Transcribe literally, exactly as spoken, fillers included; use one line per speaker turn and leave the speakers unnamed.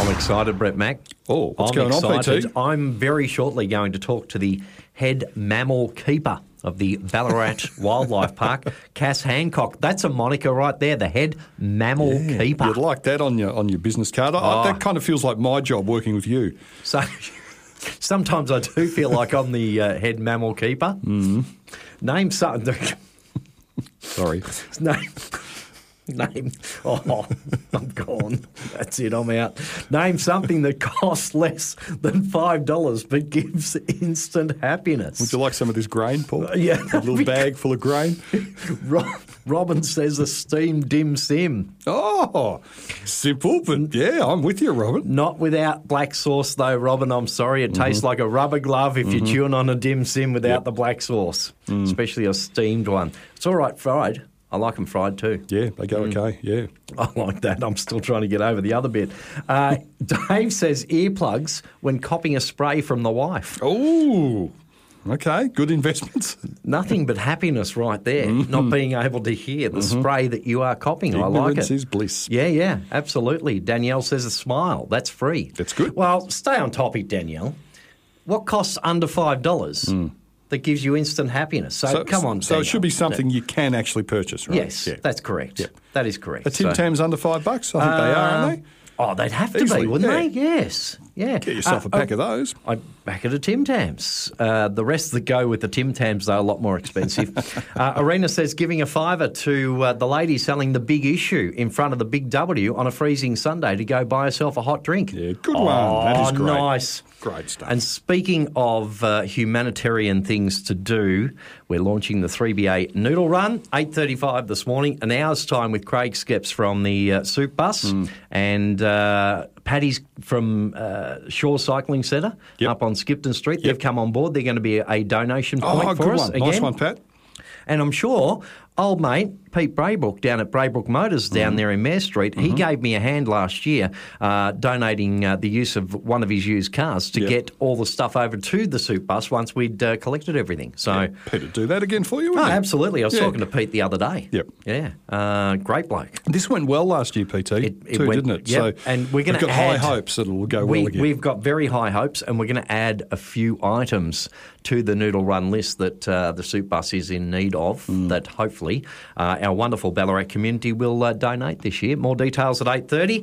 I'm excited, Brett Mack.
Oh, what's
I'm
going
excited.
on, P T?
I'm very shortly going to talk to the head mammal keeper of the Ballarat Wildlife Park, Cass Hancock. That's a moniker right there, the head mammal
Yeah,
keeper.
You'd like that on your on your business card. I,
Oh.
that kind of feels like my job working with you.
So sometimes I do feel like I'm the uh, head mammal keeper. Mm. Name something.
Sorry.
Name. Name. Oh, I'm gone. That's it. I'm out. Name something that costs less than five dollars but gives instant happiness.
Would you like some of this grain, Paul?
Uh, yeah.
A little bag full of grain.
Rob, Robin says a steamed dim sim.
Oh, simple, but yeah, I'm with you, Robin.
Not without black sauce, though, Robin. I'm sorry. It tastes like a rubber glove if you're chewing on a dim sim without
Yep.
the black sauce, especially a steamed one. It's all right fried. I like them fried too.
Yeah, they go okay. Yeah.
I like that. I'm still trying to get over the other bit. Uh, Dave says earplugs when copying a spray from the wife.
Oh, okay. Good investments.
Nothing but happiness right there, not being able to hear the spray that you are copying. I like
Ignorance
it.
is bliss.
Yeah, yeah, absolutely. Danielle says a smile. That's free.
That's good.
Well, stay on topic, Danielle. What costs under five dollars that gives you instant happiness? So, come on,
So it should be
Danielle.
something you can actually purchase, right?
Yes,
Yeah.
that's correct.
Yeah.
That is correct.
Are Tim
So-
Tams under five bucks? I think they are, aren't they?
Oh, they'd have to
Easily,
be, wouldn't
yeah.
they? Yes. Yeah.
Get yourself
Uh,
a pack
oh,
of those.
I back at a Tim Tams. Uh, the rest that go with the Tim Tams, they're a lot more expensive. uh, Arena says giving a fiver to uh, the lady selling the Big Issue in front of the Big W on a freezing Sunday to go buy herself a hot drink.
Yeah, good
oh,
one. That is great.
Nice.
Great stuff.
And speaking of uh, humanitarian things to do, we're launching the three B A Noodle Run, eight thirty-five this morning, an hour's time with Craig Skeps from the uh, Soup Bus
Mm.
and uh, Paddy's from uh, Shore Cycling Centre
Yep.
up on Skipton Street.
Yep.
They've come on board. They're going to be a donation point
Oh,
for
good
us
one.
again.
Nice one, Pat.
And I'm sure old mate Pete Braybrook down at Braybrook Motors down
Mm-hmm.
there in Mare Street, he gave me a hand last year uh, donating uh, the use of one of his used cars to
Yep.
get all the stuff over to the Soup Bus once we'd uh, collected everything. So,
Peter, do that again for you,
oh,
wouldn't he?
absolutely. I was
Yeah.
talking to Pete the other day.
Yep.
Yeah. Uh, great bloke.
This went well last year, P T,
It- it
too,
went-
didn't it?
yep,
So
and we're gonna
we've got high
add-
hopes that it'll go
We,
well again.
we've got very high hopes, and we're going to add a few items to the Noodle Run list that uh, the Soup Bus is in need of,
Mm.
that hopefully uh, our wonderful Ballarat community will uh, donate this year. More details at eight thirty.